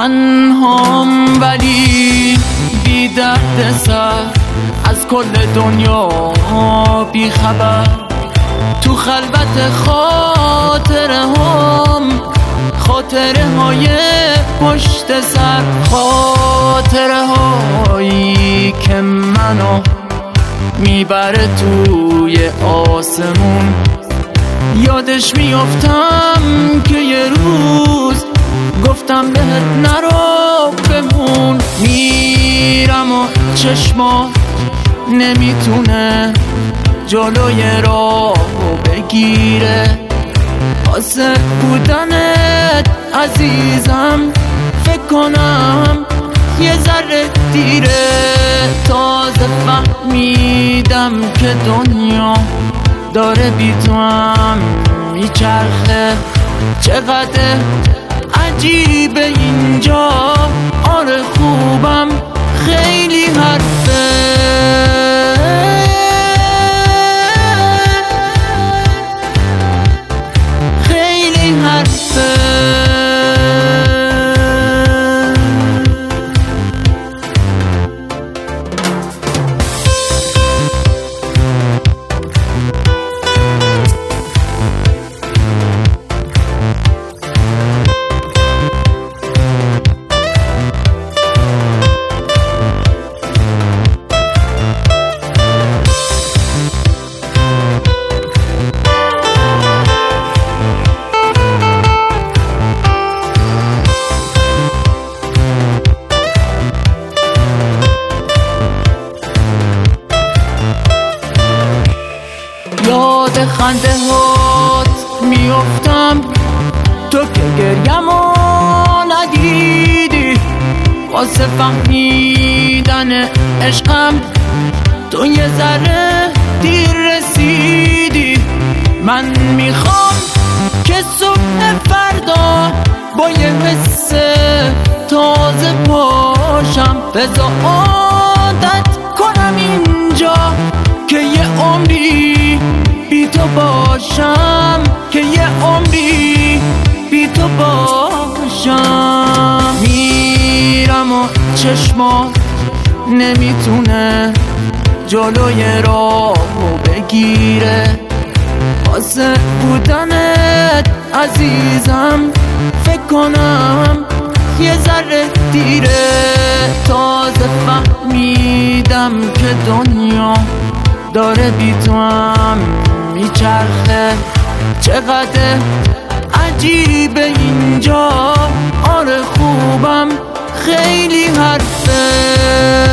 تنهام ولی بی درد سر، از کل دنیا بی خبر، تو خلوت خاطره های پشت سر، خاطره هایی که منو میبره توی آسمون. یادش میافتم که یه روز گفتم بهت نرو بمون. میرم و چشما نمیتونه جلوی راهو بگیره، واسه بودنت عزیزم فکر کنم یه ذره دیره. تازه فهمیدم که دنیا داره بی تو هم میچرخه، چقدر عجیبه اینجا. آره خوبم خیلی حرفه، خیلی حرفه. یاد خنده هات میافتم، تو که گریمو ندیدی، واسه فهمیدن عشقم تو یه ذره دیر رسیدی. من میخوام که صبح فردا با یه حس تازه پاشم، بذار عادت کنم اینجا که یه عمری بی تو باشم، که یه عمری بی تو باشم. میرم و چشمات نمیتونه جلوی راهو بگیره، واسه بودنت عزیزم فکر کنم یه ذره دیره. تازه فهمیدم که دنیا داره بی تو هم میچرخه، چقدر عجیبه اینجا. آره خوبم خیلی حرفه.